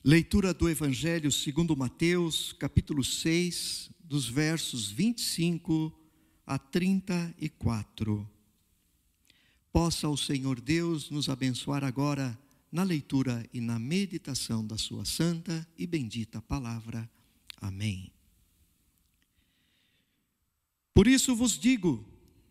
Leitura do Evangelho segundo Mateus, capítulo 6, dos versos 25 a 34. Possa o Senhor Deus nos abençoar agora na leitura e na meditação da sua santa e bendita palavra. Amém. Por isso vos digo,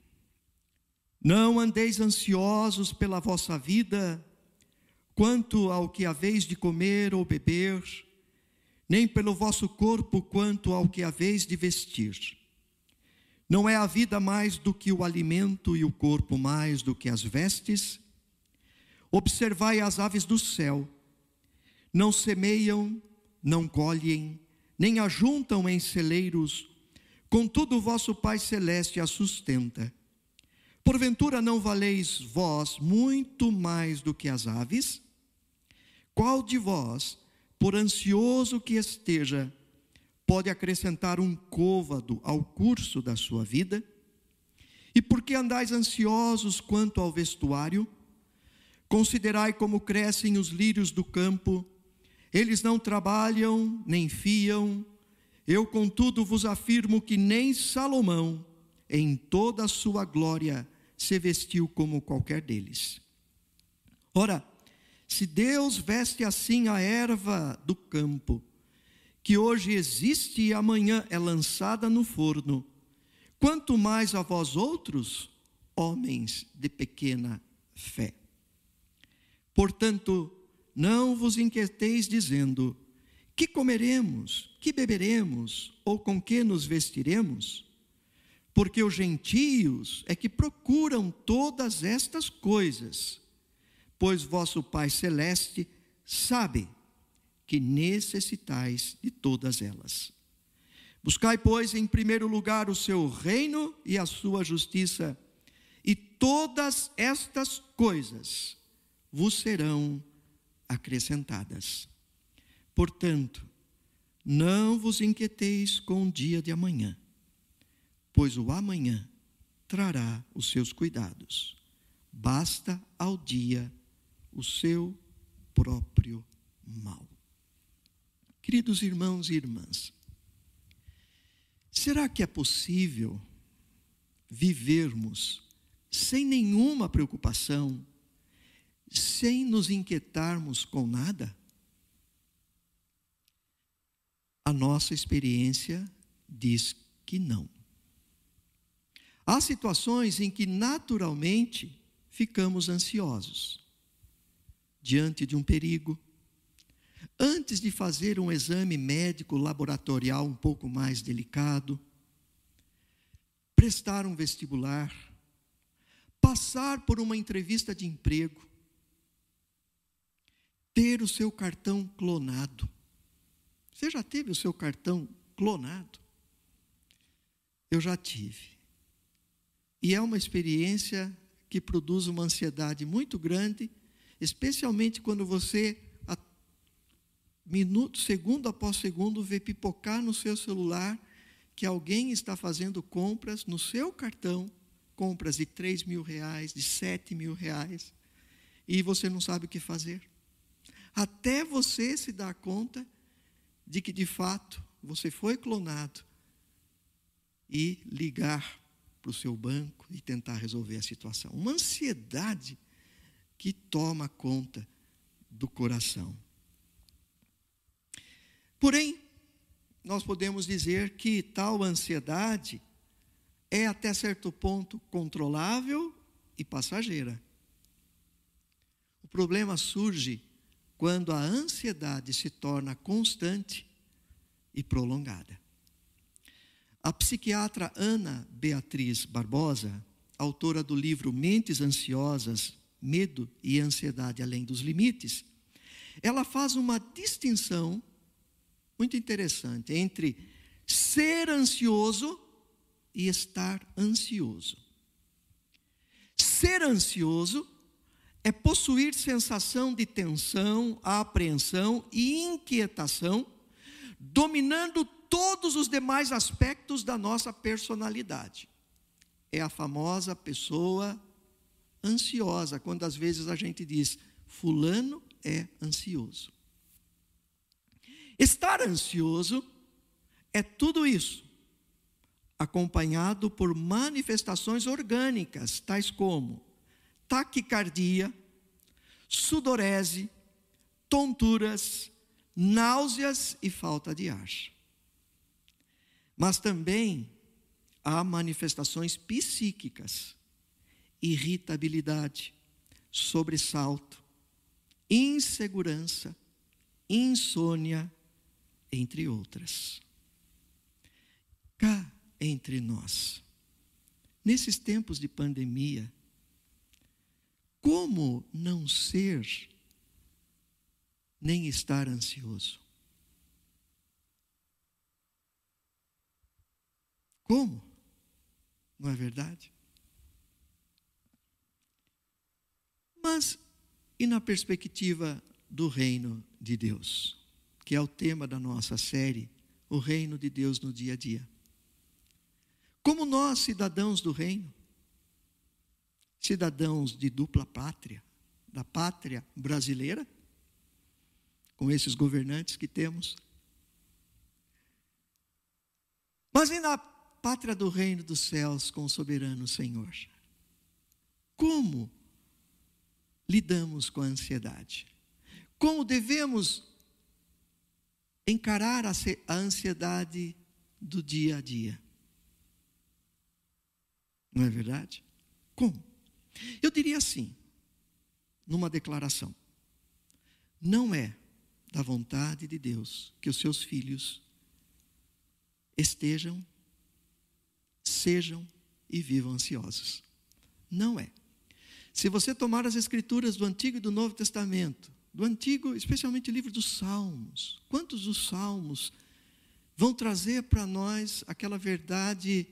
não andeis ansiosos pela vossa vida, quanto ao que haveis de comer ou beber, nem pelo vosso corpo quanto ao que haveis de vestir. Não é a vida mais do que o alimento e o corpo mais do que as vestes? Observai as aves do céu, não semeiam, não colhem, nem ajuntam em celeiros, contudo o vosso Pai Celeste as sustenta. Porventura não valeis vós muito mais do que as aves? Qual de vós, por ansioso que esteja, pode acrescentar um côvado ao curso da sua vida? E por que andais ansiosos quanto ao vestuário? Considerai como crescem os lírios do campo, eles não trabalham, nem fiam. Eu, contudo, vos afirmo que nem Salomão, em toda a sua glória, se vestiu como qualquer deles. Ora, se Deus veste assim a erva do campo, que hoje existe e amanhã é lançada no forno, quanto mais a vós outros, homens de pequena fé. Portanto, não vos inquieteis dizendo, que comeremos, que beberemos, ou com que nos vestiremos? Porque os gentios é que procuram todas estas coisas, pois vosso Pai Celeste sabe que necessitais de todas elas. Buscai, pois, em primeiro lugar o seu reino e a sua justiça, e todas estas coisas vos serão acrescentadas. Portanto, não vos inquieteis com o dia de amanhã, pois o amanhã trará os seus cuidados. Basta ao dia o seu próprio mal. Queridos irmãos e irmãs, será que é possível vivermos sem nenhuma preocupação, sem nos inquietarmos com nada? A nossa experiência diz que não. Há situações em que naturalmente ficamos ansiosos diante de um perigo, antes de fazer um exame médico laboratorial um pouco mais delicado, prestar um vestibular, passar por uma entrevista de emprego, ter o seu cartão clonado. Você já teve o seu cartão clonado? Eu já tive. E é uma experiência que produz uma ansiedade muito grande, especialmente quando você, segundo após segundo, vê pipocar no seu celular que alguém está fazendo compras no seu cartão, compras de 3 mil reais, de 7 mil reais, e você não sabe o que fazer. Até você se dar conta de que, de fato, você foi clonado e ligar para o seu banco e tentar resolver a situação. Uma ansiedade que toma conta do coração. Porém, nós podemos dizer que tal ansiedade é até certo ponto controlável e passageira. O problema surge quando a ansiedade se torna constante e prolongada. A psiquiatra Ana Beatriz Barbosa, autora do livro Mentes Ansiosas, Medo e Ansiedade Além dos Limites, ela faz uma distinção muito interessante entre ser ansioso e estar ansioso. Ser ansioso é possuir sensação de tensão, apreensão e inquietação, dominando todos os demais aspectos da nossa personalidade. É a famosa pessoa ansiosa, quando às vezes a gente diz, fulano é ansioso. Estar ansioso é tudo isso, acompanhado por manifestações orgânicas, tais como taquicardia, sudorese, tonturas, náuseas e falta de ar. Mas também há manifestações psíquicas, irritabilidade, sobressalto, insegurança, insônia, entre outras. Cá entre nós, nesses tempos de pandemia, como não ser nem estar ansioso? Como? Não é verdade? Mas, e na perspectiva do reino de Deus, que é o tema da nossa série, o reino de Deus no dia a dia? Como nós, cidadãos do reino, cidadãos de dupla pátria, da pátria brasileira, com esses governantes que temos, mas e na pátria do reino dos céus com o soberano Senhor? Como lidamos com a ansiedade? Como devemos encarar a ansiedade do dia a dia? Não é verdade? Como? Eu diria assim, numa declaração: não é da vontade de Deus que os seus filhos estejam, sejam e vivam ansiosos. Não é. Se você tomar as escrituras do Antigo e do Novo Testamento, do Antigo, especialmente o livro dos Salmos, quantos dos Salmos vão trazer para nós aquela verdade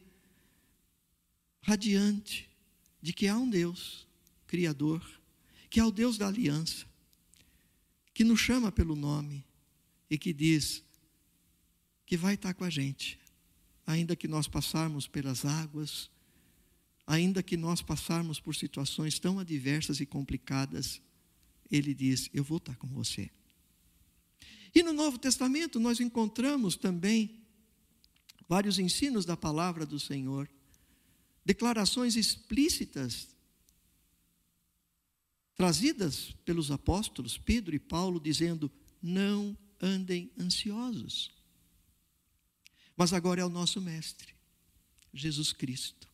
radiante de que há um Deus Criador, que é o Deus da aliança, que nos chama pelo nome e que diz que vai estar com a gente, ainda que nós passarmos pelas águas, ainda que nós passarmos por situações tão adversas e complicadas, Ele diz: eu vou estar com você. E no Novo Testamento nós encontramos também vários ensinos da palavra do Senhor, declarações explícitas trazidas pelos apóstolos Pedro e Paulo, dizendo: não andem ansiosos. Mas agora é o nosso mestre, Jesus Cristo,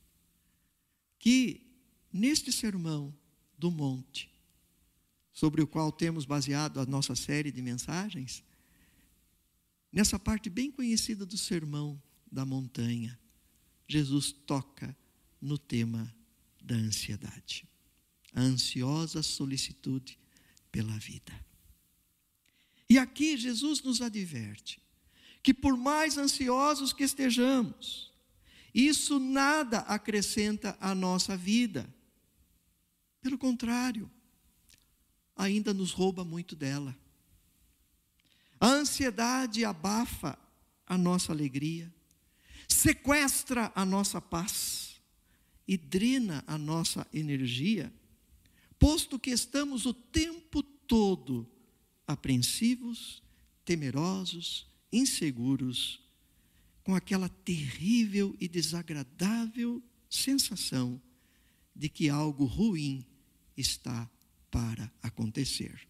que neste sermão do monte, sobre o qual temos baseado a nossa série de mensagens, nessa parte bem conhecida do sermão da montanha, Jesus toca no tema da ansiedade, a ansiosa solicitude pela vida. E aqui Jesus nos adverte que por mais ansiosos que estejamos, isso nada acrescenta à nossa vida. Pelo contrário, ainda nos rouba muito dela. A ansiedade abafa a nossa alegria, sequestra a nossa paz e drena a nossa energia, posto que estamos o tempo todo apreensivos, temerosos, inseguros, com aquela terrível e desagradável sensação de que algo ruim está para acontecer.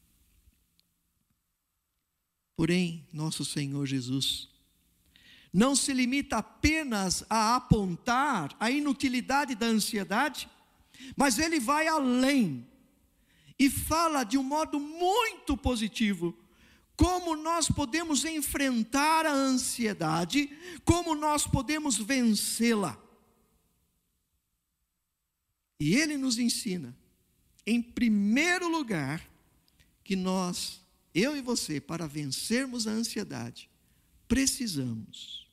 Porém, nosso Senhor Jesus não se limita apenas a apontar a inutilidade da ansiedade, mas Ele vai além e fala de um modo muito positivo como nós podemos enfrentar a ansiedade, como nós podemos vencê-la. E Ele nos ensina, em primeiro lugar, que nós, eu e você, para vencermos a ansiedade, precisamos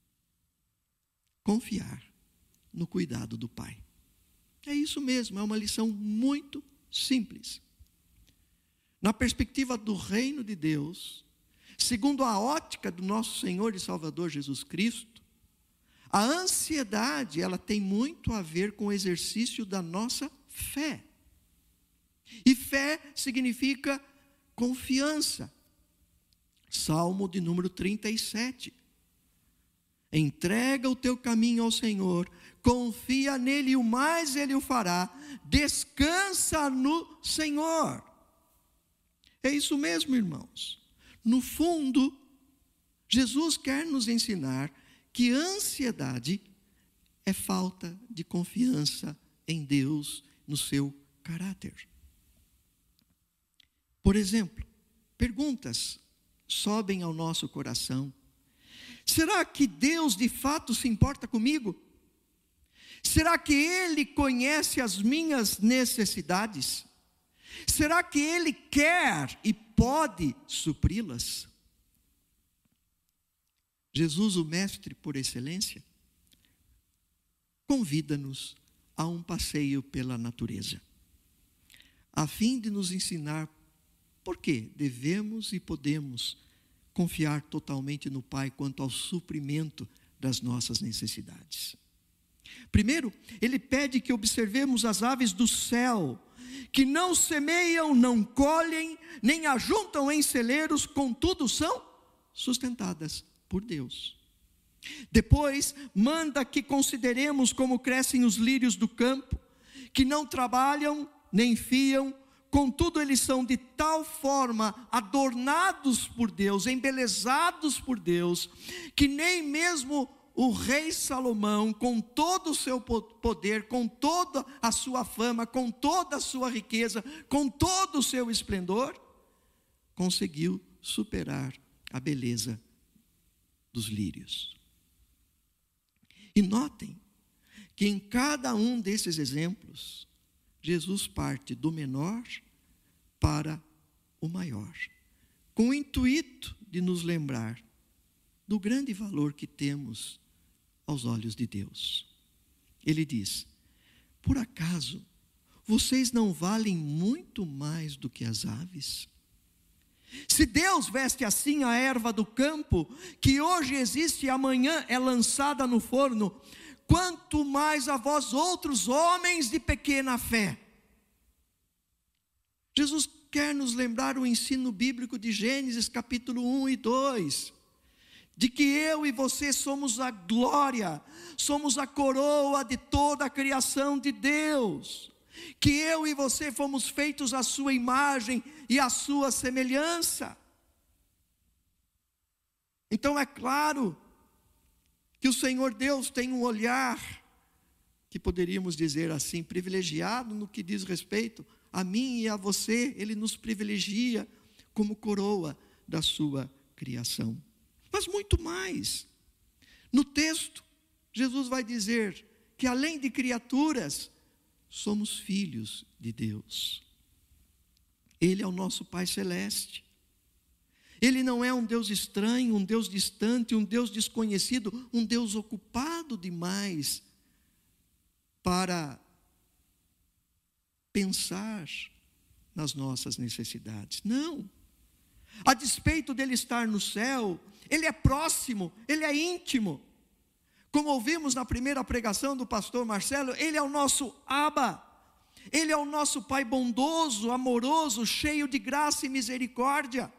confiar no cuidado do Pai. É isso mesmo, é uma lição muito simples. Na perspectiva do reino de Deus, segundo a ótica do nosso Senhor e Salvador Jesus Cristo, a ansiedade, ela tem muito a ver com o exercício da nossa fé. E fé significa confiança, Salmo de número 37. Entrega o teu caminho ao Senhor, confia nele e o mais ele o fará, descansa no Senhor. É isso mesmo, irmãos. No fundo, Jesus quer nos ensinar que ansiedade é falta de confiança em Deus, no seu caráter. Por exemplo, perguntas sobem ao nosso coração. Será que Deus de fato se importa comigo? Será que Ele conhece as minhas necessidades? Será que Ele quer e pode supri-las? Jesus, o Mestre por excelência, convida-nos a um passeio pela natureza, a fim de nos ensinar por que devemos e podemos confiar totalmente no Pai quanto ao suprimento das nossas necessidades. Primeiro, Ele pede que observemos as aves do céu, que não semeiam, não colhem, nem ajuntam em celeiros, contudo são sustentadas por Deus. Depois, manda que consideremos como crescem os lírios do campo, que não trabalham, nem fiam, contudo eles são de tal forma adornados por Deus, embelezados por Deus, que nem mesmo o rei Salomão, com todo o seu poder, com toda a sua fama, com toda a sua riqueza, com todo o seu esplendor, conseguiu superar a beleza dos lírios. E notem que em cada um desses exemplos, Jesus parte do menor para o maior, com o intuito de nos lembrar do grande valor que temos aos olhos de Deus. Ele diz: por acaso vocês não valem muito mais do que as aves? Se Deus veste assim a erva do campo, que hoje existe e amanhã é lançada no forno, quanto mais a vós outros homens de pequena fé. Jesus quer nos lembrar o ensino bíblico de Gênesis capítulo 1 e 2, de que eu e você somos a glória, somos a coroa de toda a criação de Deus, que eu e você fomos feitos à sua imagem e à sua semelhança. Então é claro que o Senhor Deus tem um olhar, que poderíamos dizer assim, privilegiado no que diz respeito a mim e a você. Ele nos privilegia como coroa da sua criação. Mas muito mais. No texto, Jesus vai dizer que além de criaturas, somos filhos de Deus. Ele é o nosso Pai Celeste. Ele não é um Deus estranho, um Deus distante, um Deus desconhecido, um Deus ocupado demais para pensar nas nossas necessidades. Não. A despeito dele estar no céu, ele é próximo, ele é íntimo. Como ouvimos na primeira pregação do pastor Marcelo, ele é o nosso Abba. Ele é o nosso Pai bondoso, amoroso, cheio de graça e misericórdia.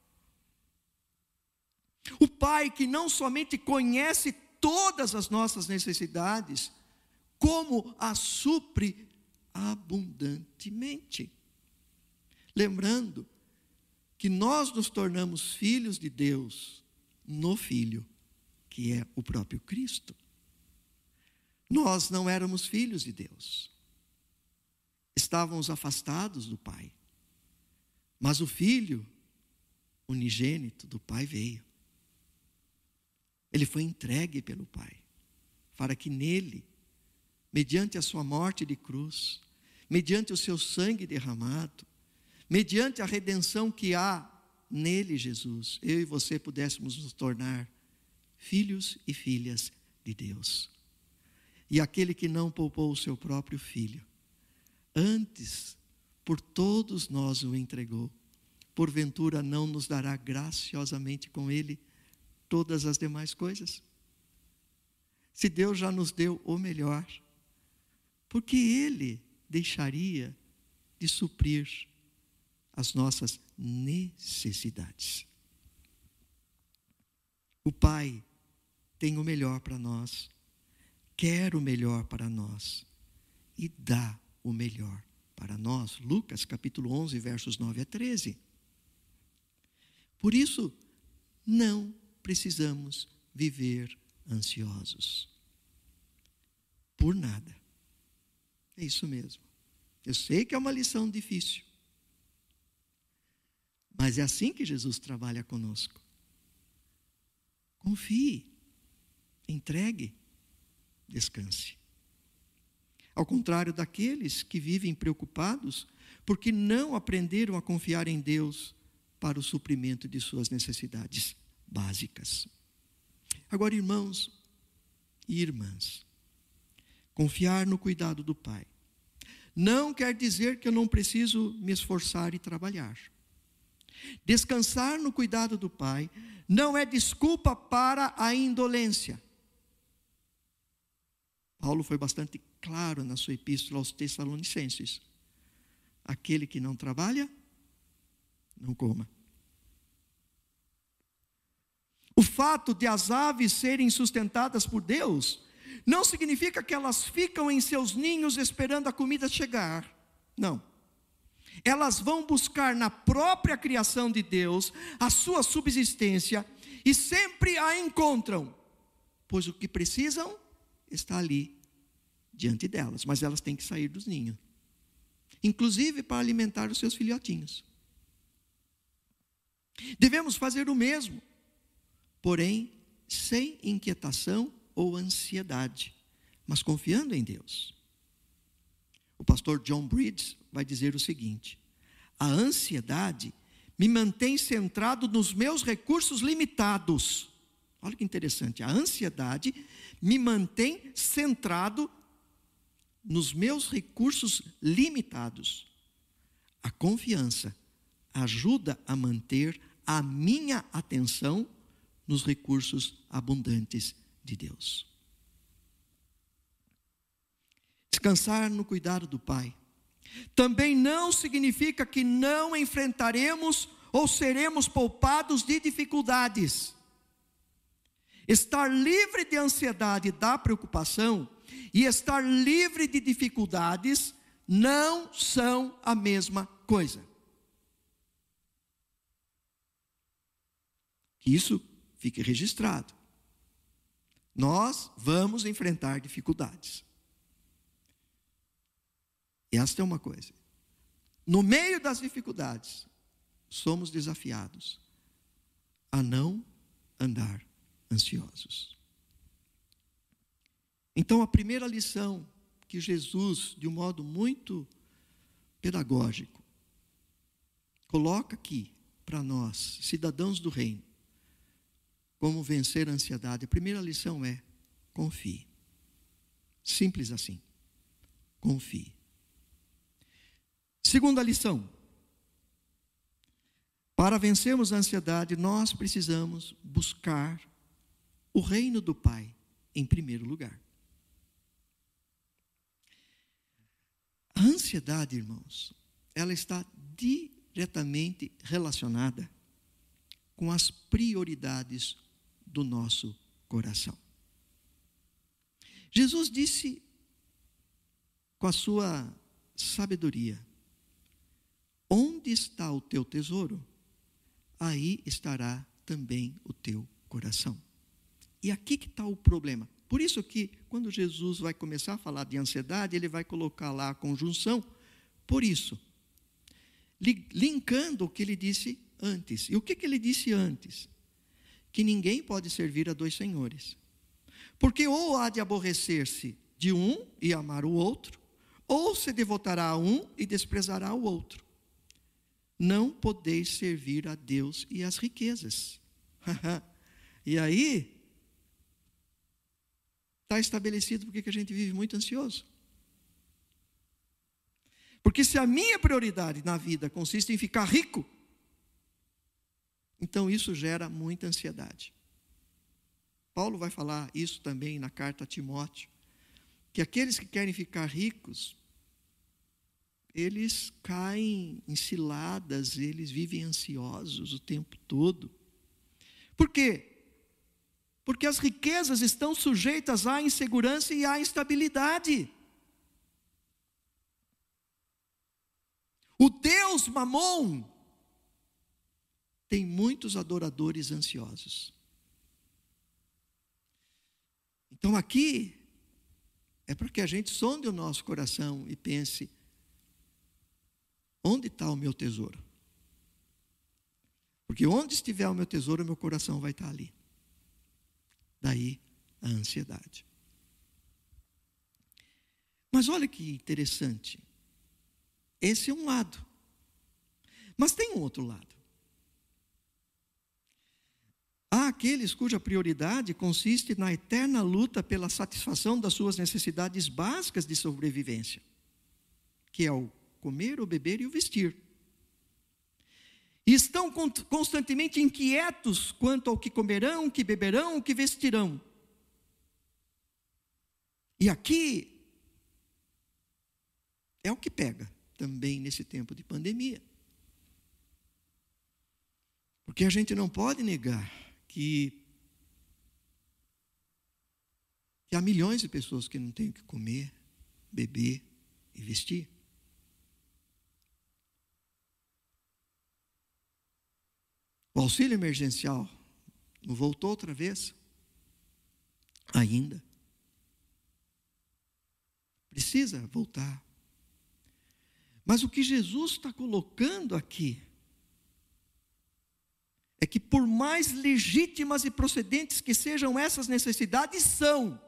O Pai que não somente conhece todas as nossas necessidades, como as supre abundantemente. Lembrando que nós nos tornamos filhos de Deus no Filho, que é o próprio Cristo. Nós não éramos filhos de Deus. Estávamos afastados do Pai. Mas o Filho unigênito do Pai veio. Ele foi entregue pelo Pai, para que nele, mediante a sua morte de cruz, mediante o seu sangue derramado, mediante a redenção que há nele, Jesus, eu e você pudéssemos nos tornar filhos e filhas de Deus. E aquele que não poupou o seu próprio Filho, antes por todos nós o entregou, porventura não nos dará graciosamente com ele todas as demais coisas? Se Deus já nos deu o melhor, por que ele deixaria de suprir as nossas necessidades? O Pai tem o melhor para nós, quer o melhor para nós e dá o melhor para nós. Lucas capítulo 11, versos 9 a 13. Por isso, não precisamos viver ansiosos. Por nada. É isso mesmo. Eu sei que é uma lição difícil. Mas é assim que Jesus trabalha conosco. Confie, entregue, descanse. Ao contrário daqueles que vivem preocupados, porque não aprenderam a confiar em Deus para o suprimento de suas necessidades básicas. Agora, irmãos e irmãs, confiar no cuidado do Pai não quer dizer que eu não preciso me esforçar e trabalhar. Descansar no cuidado do Pai não é desculpa para a indolência. Paulo foi bastante claro na sua epístola aos Tessalonicenses. Aquele que não trabalha, não coma. O fato de as aves serem sustentadas por Deus não significa que elas ficam em seus ninhos esperando a comida chegar. Não. Elas vão buscar na própria criação de Deus a sua subsistência e sempre a encontram, pois o que precisam está ali diante delas, mas elas têm que sair dos ninhos, inclusive para alimentar os seus filhotinhos. Devemos fazer o mesmo, porém sem inquietação ou ansiedade, mas confiando em Deus. O pastor John Bridges vai dizer o seguinte: a ansiedade me mantém centrado nos meus recursos limitados. Olha que interessante, a ansiedade me mantém centrado nos meus recursos limitados. A confiança ajuda a manter a minha atenção nos recursos abundantes de Deus. Descansar no cuidado do Pai também não significa que não enfrentaremos ou seremos poupados de dificuldades. Estar livre de ansiedade e da preocupação e estar livre de dificuldades não são a mesma coisa. Que isso fique registrado. Nós vamos enfrentar dificuldades. E esta é uma coisa. No meio das dificuldades, somos desafiados a não andar ansiosos. Então, a primeira lição que Jesus, de um modo muito pedagógico, coloca aqui para nós, cidadãos do reino, como vencer a ansiedade. A primeira lição é: confie. Simples assim. Confie. Segunda lição: para vencermos a ansiedade, nós precisamos buscar o reino do Pai em primeiro lugar. A ansiedade, irmãos, ela está diretamente relacionada com as prioridades do nosso coração. Jesus disse com a sua sabedoria: onde está o teu tesouro, aí estará também o teu coração. E aqui que está o problema. Por isso que, quando Jesus vai começar a falar de ansiedade, ele vai colocar lá a conjunção, por isso, linkando o que ele disse antes. E o que ele disse antes? Que ninguém pode servir a dois senhores. Porque ou há de aborrecer-se de um e amar o outro, ou se devotará a um e desprezará o outro. Não podeis servir a Deus e às riquezas. E aí, está estabelecido porque a gente vive muito ansioso. Porque se a minha prioridade na vida consiste em ficar rico, então isso gera muita ansiedade. Paulo vai falar isso também na carta a Timóteo, que aqueles que querem ficar ricos, eles caem em ciladas, eles vivem ansiosos o tempo todo. Por quê? Porque as riquezas estão sujeitas à insegurança e à instabilidade. O Deus Mamon tem muitos adoradores ansiosos. Então aqui é para que a gente sonde o nosso coração e pense: onde está o meu tesouro? Porque onde estiver o meu tesouro, o meu coração vai estar ali. Daí a ansiedade. Mas olha que interessante. Esse é um lado. Mas tem um outro lado. Há aqueles cuja prioridade consiste na eterna luta pela satisfação das suas necessidades básicas de sobrevivência, que é o comer, o beber e o vestir. E estão constantemente inquietos quanto ao que comerão, o que beberão, o que vestirão. E aqui é o que pega também nesse tempo de pandemia. Porque a gente não pode negar que há milhões de pessoas que não têm o que comer, beber e vestir. O auxílio emergencial não voltou outra vez? Ainda. Precisa voltar. Mas o que Jesus está colocando aqui é que, por mais legítimas e procedentes que sejam essas necessidades, são.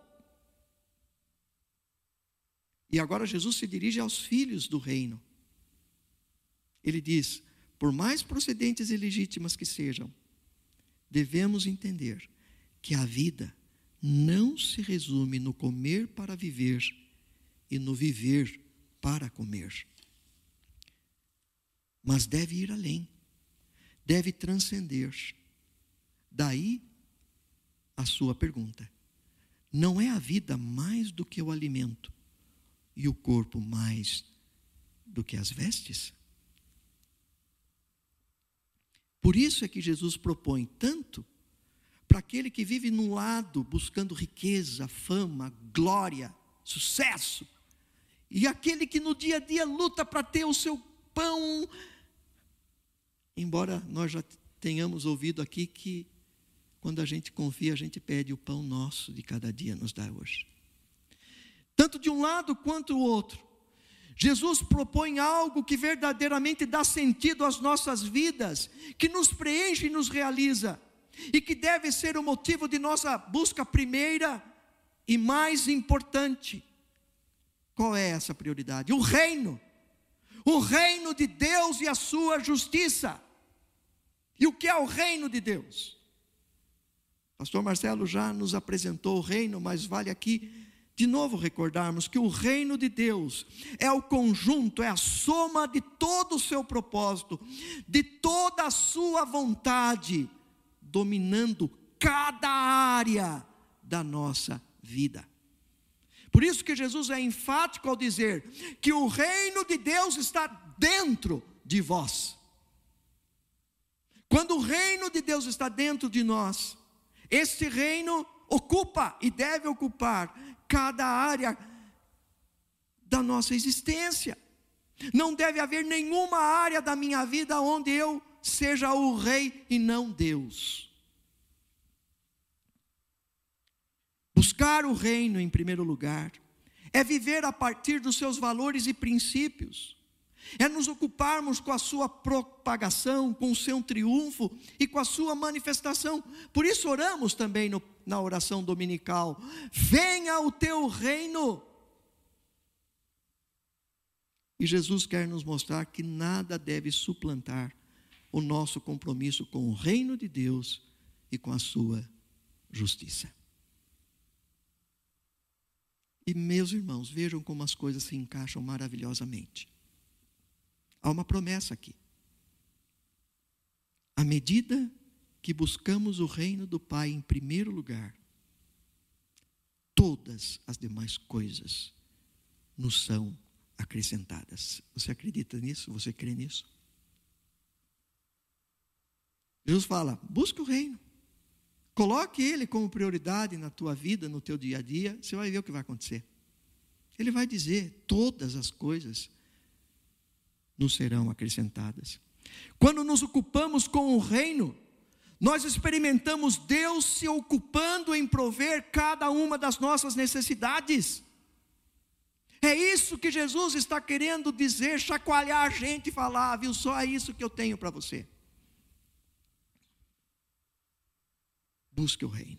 E agora Jesus se dirige aos filhos do reino. Ele diz: por mais procedentes e legítimas que sejam, devemos entender que a vida não se resume no comer para viver e no viver para comer. Mas deve ir além, deve transcender. Daí a sua pergunta: não é a vida mais do que o alimento e o corpo mais do que as vestes? Por isso é que Jesus propõe tanto para aquele que vive num lado buscando riqueza, fama, glória, sucesso, e aquele que no dia a dia luta para ter o seu pão. Embora nós já tenhamos ouvido aqui que quando a gente confia, a gente pede o pão nosso de cada dia nos dá hoje. Tanto de um lado quanto do outro, Jesus propõe algo que verdadeiramente dá sentido às nossas vidas, que nos preenche e nos realiza, e que deve ser o motivo de nossa busca primeira e mais importante. Qual é essa prioridade? O reino de Deus e a sua justiça. E o que é o reino de Deus? Pastor Marcelo já nos apresentou o reino, mas vale aqui de novo recordarmos que o reino de Deus é o conjunto, é a soma de todo o seu propósito, de toda a sua vontade, dominando cada área da nossa vida. Por isso que Jesus é enfático ao dizer que o reino de Deus está dentro de vós. Quando o reino de Deus está dentro de nós, este reino ocupa e deve ocupar cada área da nossa existência. Não deve haver nenhuma área da minha vida onde eu seja o rei e não Deus. Buscar o reino em primeiro lugar é viver a partir dos seus valores e princípios. É nos ocuparmos com a sua propagação, com o seu triunfo e com a sua manifestação. Por isso oramos também na oração dominical: venha o teu reino. E Jesus quer nos mostrar que nada deve suplantar o nosso compromisso com o reino de Deus e com a sua justiça. E meus irmãos, vejam como as coisas se encaixam maravilhosamente. Há uma promessa aqui. À medida que buscamos o reino do Pai em primeiro lugar, todas as demais coisas nos são acrescentadas. Você acredita nisso? Você crê nisso? Jesus fala: busca o reino. Coloque Ele como prioridade na tua vida, no teu dia a dia, você vai ver o que vai acontecer. Ele vai dizer: todas as coisas nos serão acrescentadas. Quando nos ocupamos com o reino, nós experimentamos Deus se ocupando em prover cada uma das nossas necessidades. É isso que Jesus está querendo dizer, chacoalhar a gente e falar: viu, só é isso que eu tenho para você. Busque o reino.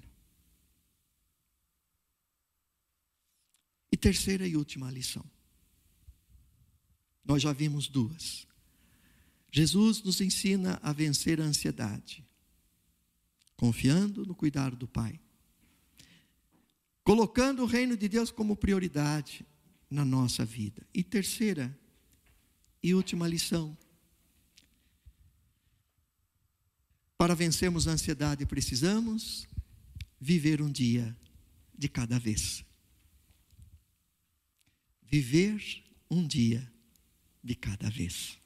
E terceira e última lição. Nós já vimos duas. Jesus nos ensina a vencer a ansiedade, confiando no cuidado do Pai, colocando o reino de Deus como prioridade na nossa vida. E terceira e última lição. Para vencermos a ansiedade, precisamos viver um dia de cada vez. Viver um dia de cada vez.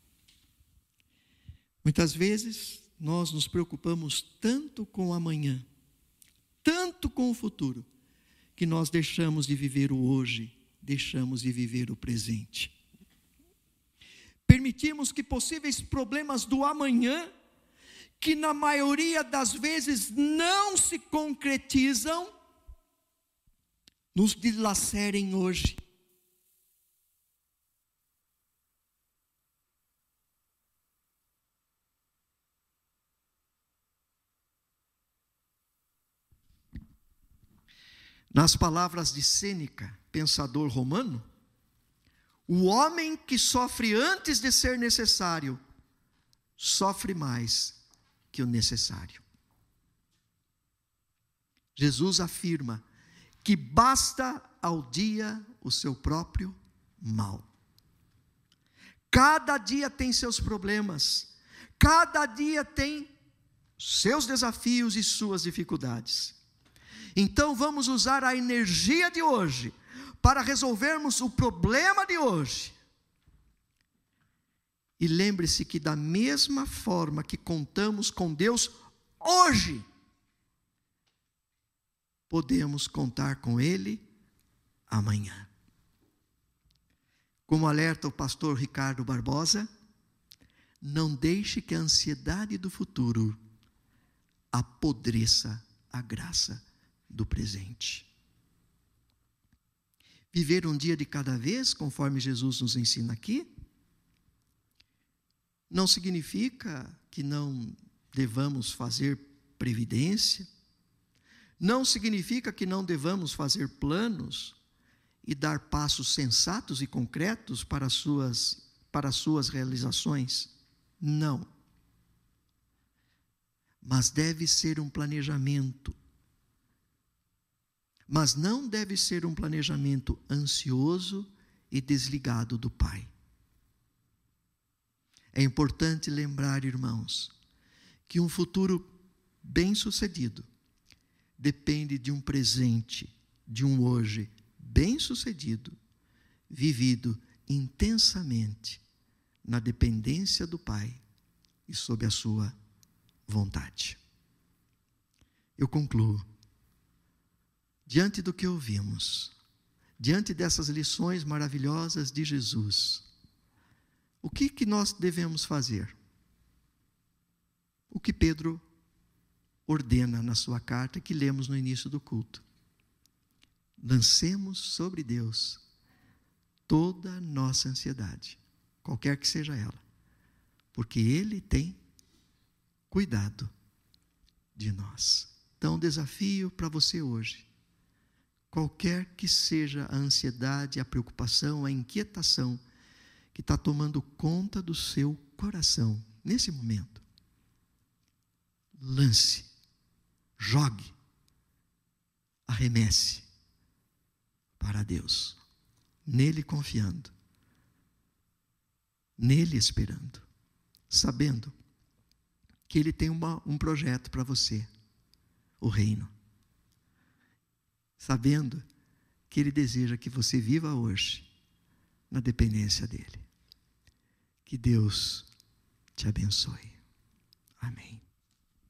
Muitas vezes nós nos preocupamos tanto com o amanhã, tanto com o futuro, que nós deixamos de viver o hoje, deixamos de viver o presente. Permitimos que possíveis problemas do amanhã, que na maioria das vezes não se concretizam, nos dilacerem hoje. Nas palavras de Sêneca, pensador romano, o homem que sofre antes de ser necessário, sofre mais que o necessário. Jesus afirma que basta ao dia o seu próprio mal. Cada dia tem seus problemas, cada dia tem seus desafios e suas dificuldades. Então vamos usar a energia de hoje para resolvermos o problema de hoje. E lembre-se que da mesma forma que contamos com Deus hoje, podemos contar com Ele amanhã. Como alerta o pastor Ricardo Barbosa, não deixe que a ansiedade do futuro apodreça a graça do presente. Viver um dia de cada vez, conforme Jesus nos ensina aqui, não significa que não devamos fazer previdência, não significa que não devamos fazer planos e dar passos sensatos e concretos para as suas realizações. Não. Mas deve ser um planejamento. Mas não deve ser um planejamento ansioso e desligado do Pai. É importante lembrar, irmãos, que um futuro bem-sucedido depende de um presente, de um hoje bem-sucedido, vivido intensamente na dependência do Pai e sob a sua vontade. Eu concluo. Diante do que ouvimos, diante dessas lições maravilhosas de Jesus, o que nós devemos fazer? O que Pedro ordena na sua carta que lemos no início do culto. Lancemos sobre Deus toda a nossa ansiedade, qualquer que seja ela, porque Ele tem cuidado de nós. Então, desafio para você hoje. Qualquer que seja a ansiedade, a preocupação, a inquietação que está tomando conta do seu coração nesse momento, lance, jogue, arremesse para Deus, nele confiando, nele esperando, sabendo que Ele tem um projeto para você, o reino. Sabendo que Ele deseja que você viva hoje na dependência dEle. Que Deus te abençoe. Amém.